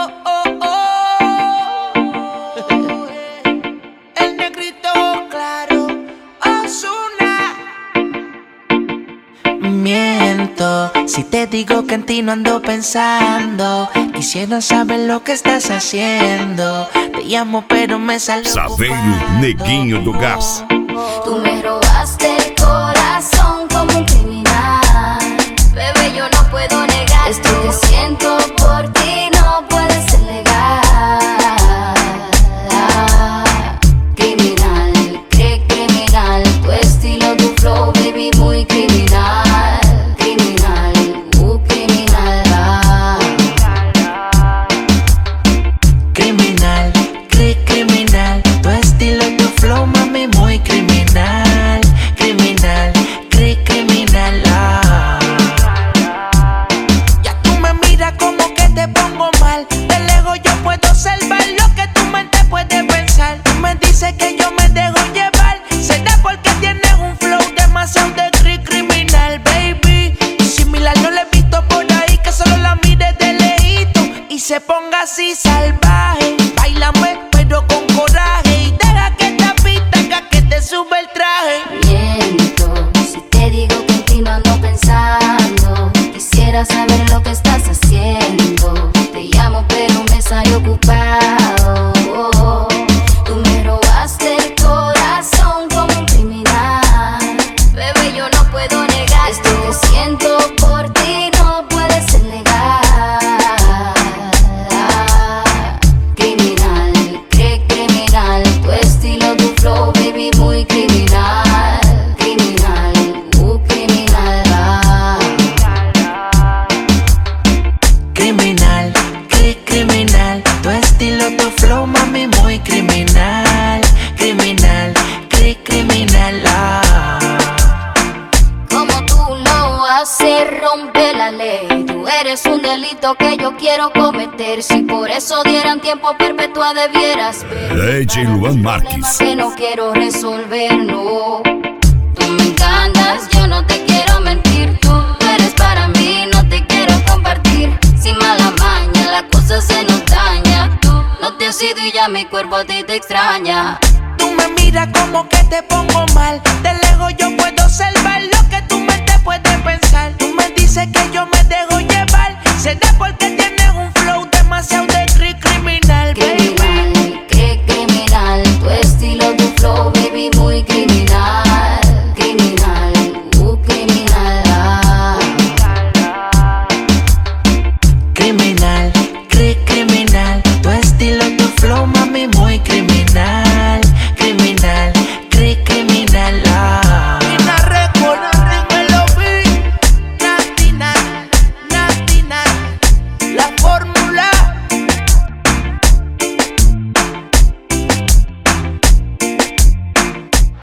El negrito claro, Ozuna. Miento si te digo que en ti no ando pensando. Quisiera saber lo que estás haciendo. Te llamo pero me salió Saveiro Neguinho do Gás. Tú me robaste el corazón como un criminal. Bebé, yo no puedo negar esto que siento por ti, no puede ser legal. Criminal, criminal, tu estilo, tu flow, baby, muy criminal. Criminal, criminal. Criminal, criminal, tu estilo, tu flow, mami, muy criminal. Criminal, criminal. Ya tú me miras como que te pongo mal. De lejos yo puedo observar lo que tu mente puede pensar. Tú me dices que yo me dejo llevar. Será porque tienes un flow demasiado de criminal, baby. Y similar no le he visto por ahí, que solo la mire de lejito y se ponga así salvaje. Báilame pero con coraje y deja que esta pista haga que te sube el traje. Miento si te digo que en ti no ando pensando. Quisiera saber lo que estás haciendo. Te llamo pero me sale ocupado. Tú me robaste el corazón como un criminal. Bebé, yo no puedo negar esto que siento por ti, no puede ser legal. Criminal, criminal, tu estilo, tu flow, baby, muy criminal. Criminal, criminal. Criminal, criminal, tu estilo, tu flow, mami, muy criminal. Criminal, criminal. Como tú lo haces, rompe la ley. Tú eres un delito que yo quiero cometer. Si por eso dieran tiempo perpetua debieras ver. DJ Luan Marques. Que no quiero resolver, no. Tú me encantas, yo no te quiero mentir. Tú eres para mí, no te quiero compartir. Sin mala maña, la cosa se nos daña. Tú no te has ido y ya mi cuerpo a ti te extraña. Tú me miras como que te pongo mal.